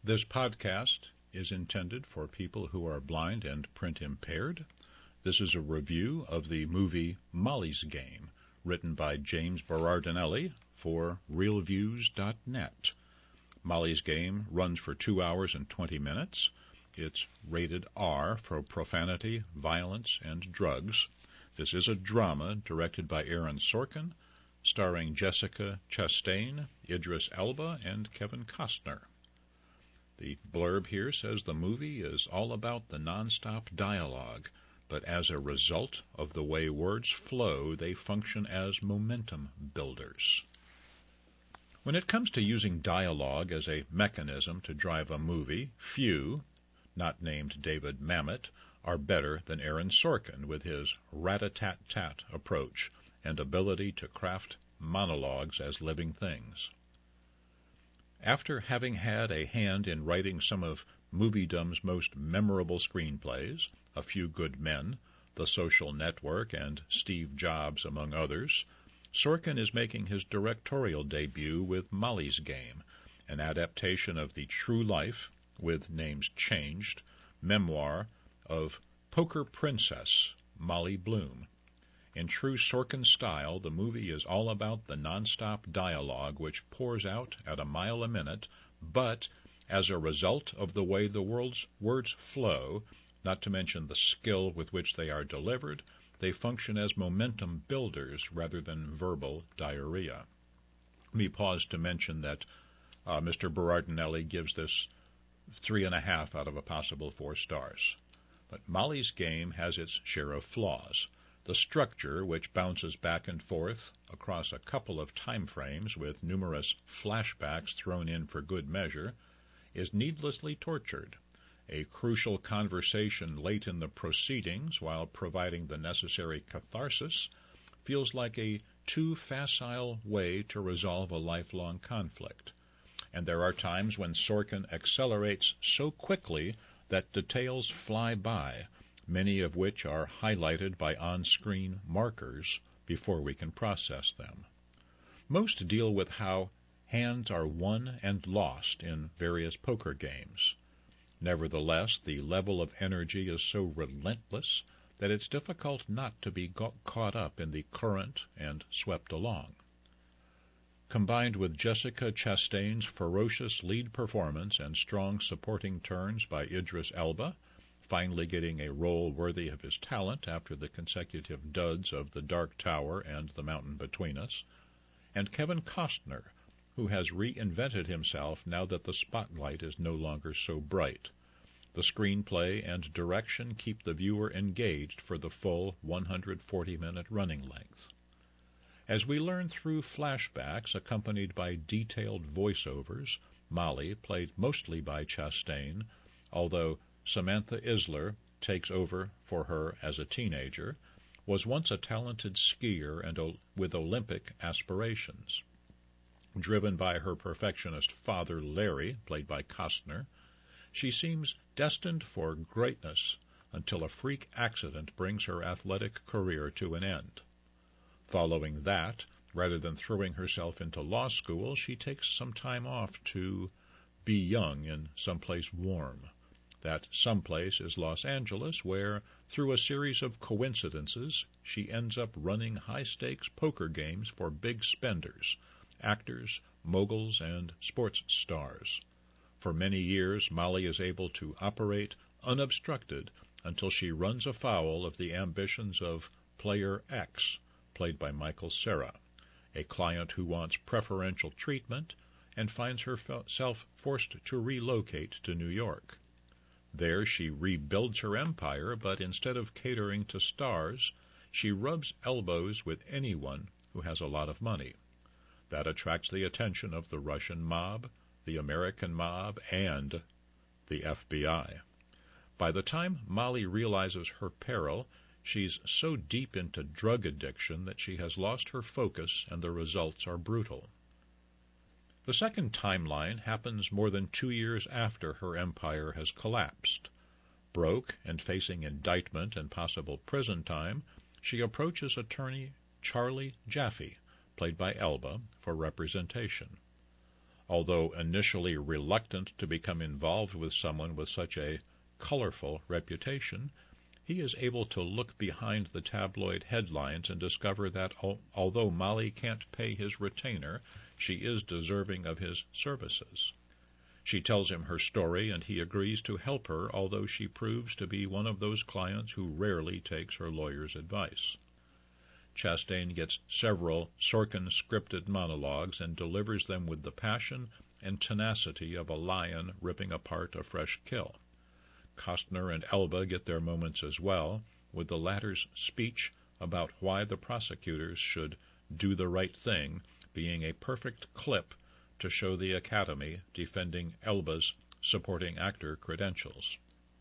This podcast is intended for people who are blind and print impaired. This is a review of the movie Molly's Game, written by James Berardinelli for RealViews.net. Molly's Game runs for 2 hours and 20 minutes. It's rated R for profanity, violence, and drugs. This is a drama directed by Aaron Sorkin, starring Jessica Chastain, Idris Elba, and Kevin Costner. The blurb here says the movie is all about the nonstop dialogue, but as a result of the way words flow, they function as momentum builders. When it comes to using dialogue as a mechanism to drive a movie, few, not named David Mamet, are better than Aaron Sorkin with his rat-a-tat-tat approach and ability to craft monologues as living things. After having had a hand in writing some of moviedom's most memorable screenplays, A Few Good Men, The Social Network, and Steve Jobs, among others, Sorkin is making his directorial debut with Molly's Game, an adaptation of the true life, with names changed, memoir of poker princess Molly Bloom. In true Sorkin style, the movie is all about the nonstop dialogue which pours out at a mile a minute, but as a result of the way the words flow, not to mention the skill with which they are delivered, they function as momentum builders rather than verbal diarrhea. Let me pause to mention that Mr. Berardinelli gives this 3.5 out of a possible 4 stars. But Molly's Game has its share of flaws. The structure, which bounces back and forth across a couple of time frames with numerous flashbacks thrown in for good measure, is needlessly tortured. A crucial conversation late in the proceedings, while providing the necessary catharsis, feels like a too facile way to resolve a lifelong conflict. And there are times when Sorkin accelerates so quickly that details fly by, many of which are highlighted by on-screen markers before we can process them. Most deal with how hands are won and lost in various poker games. Nevertheless, the level of energy is so relentless that it's difficult not to be caught up in the current and swept along. Combined with Jessica Chastain's ferocious lead performance and strong supporting turns by Idris Elba, finally getting a role worthy of his talent after the consecutive duds of The Dark Tower and The Mountain Between Us, and Kevin Costner, who has reinvented himself now that the spotlight is no longer so bright. The screenplay and direction keep the viewer engaged for the full 140-minute running length. As we learn through flashbacks accompanied by detailed voiceovers, Molly, played mostly by Chastain, although Samantha Isler takes over for her as a teenager, was once a talented skier and with Olympic aspirations. Driven by her perfectionist father Larry, played by Costner, she seems destined for greatness until a freak accident brings her athletic career to an end. Following that, rather than throwing herself into law school, she takes some time off to be young in someplace warm. That someplace is Los Angeles, where, through a series of coincidences, she ends up running high-stakes poker games for big spenders, actors, moguls, and sports stars. For many years, Molly is able to operate unobstructed until she runs afoul of the ambitions of Player X, played by Michael Cera, a client who wants preferential treatment and finds herself forced to relocate to New York. There she rebuilds her empire, but instead of catering to stars, she rubs elbows with anyone who has a lot of money. That attracts the attention of the Russian mob, the American mob, and the FBI. By the time Molly realizes her peril, she's so deep into drug addiction that she has lost her focus, and the results are brutal. The second timeline happens more than 2 years after her empire has collapsed. Broke and facing indictment and possible prison time, she approaches attorney Charlie Jaffe, played by Elba, for representation. Although initially reluctant to become involved with someone with such a colorful reputation, he is able to look behind the tabloid headlines and discover that although Molly can't pay his retainer, she is deserving of his services. She tells him her story, and he agrees to help her, although she proves to be one of those clients who rarely takes her lawyer's advice. Chastain gets several Sorkin-scripted monologues and delivers them with the passion and tenacity of a lion ripping apart a fresh kill. Costner and Elba get their moments as well, with the latter's speech about why the prosecutors should do the right thing being a perfect clip to show the Academy defending Elba's supporting actor credentials.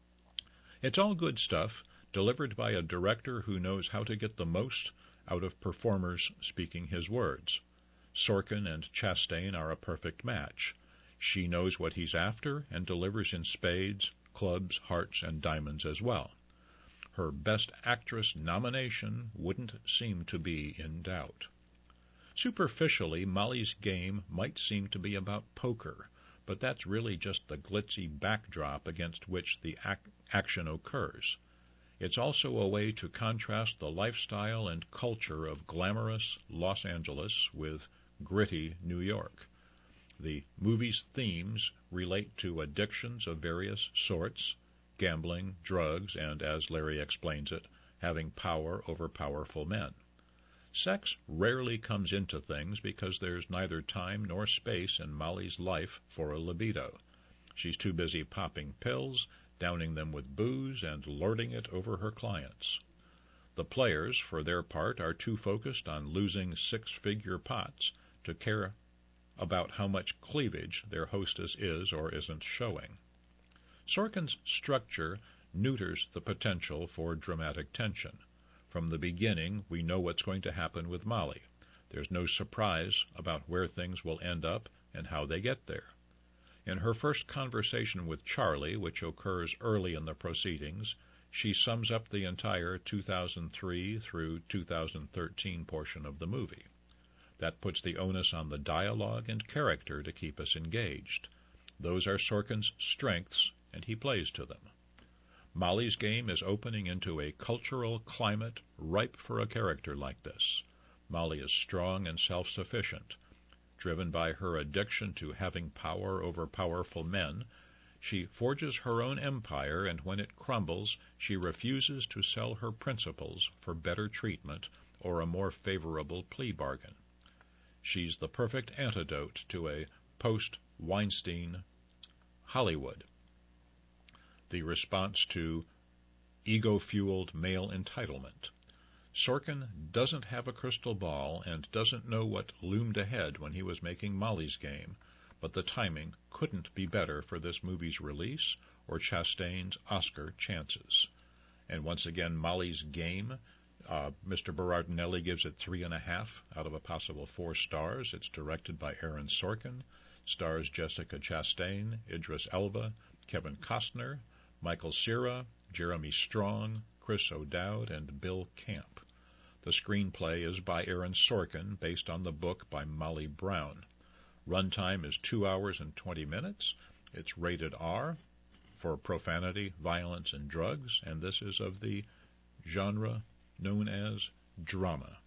It's all good stuff, delivered by a director who knows how to get the most out of performers speaking his words. Sorkin and Chastain are a perfect match. She knows what he's after and delivers in spades, clubs, hearts, and diamonds as well. Her Best Actress nomination wouldn't seem to be in doubt. Superficially, Molly's Game might seem to be about poker, but that's really just the glitzy backdrop against which the action occurs. It's also a way to contrast the lifestyle and culture of glamorous Los Angeles with gritty New York. The movie's themes relate to addictions of various sorts, gambling, drugs, and, as Larry explains it, having power over powerful men. Sex rarely comes into things because there's neither time nor space in Molly's life for a libido. She's too busy popping pills, downing them with booze, and lording it over her clients. The players, for their part, are too focused on losing six-figure pots to care about how much cleavage their hostess is or isn't showing. Sorkin's structure neuters the potential for dramatic tension. From the beginning, we know what's going to happen with Molly. There's no surprise about where things will end up and how they get there. In her first conversation with Charlie, which occurs early in the proceedings, she sums up the entire 2003 through 2013 portion of the movie. That puts the onus on the dialogue and character to keep us engaged. Those are Sorkin's strengths, and he plays to them. Molly's Game is opening into a cultural climate ripe for a character like this. Molly is strong and self-sufficient. Driven by her addiction to having power over powerful men, she forges her own empire, and when it crumbles, she refuses to sell her principles for better treatment or a more favorable plea bargain. She's the perfect antidote to a post-Weinstein Hollywood, the response to ego-fueled male entitlement. Sorkin doesn't have a crystal ball and doesn't know what loomed ahead when he was making Molly's Game, but the timing couldn't be better for this movie's release or Chastain's Oscar chances. And once again, Molly's Game, Mr. Berardinelli gives it 3.5 out of a possible 4 stars. It's directed by Aaron Sorkin, stars Jessica Chastain, Idris Elba, Kevin Costner, Michael Cera, Jeremy Strong, Chris O'Dowd, and Bill Camp. The screenplay is by Aaron Sorkin, based on the book by Molly Brown. Runtime is 2 hours and 20 minutes. It's rated R for profanity, violence, and drugs, and this is of the genre known as drama.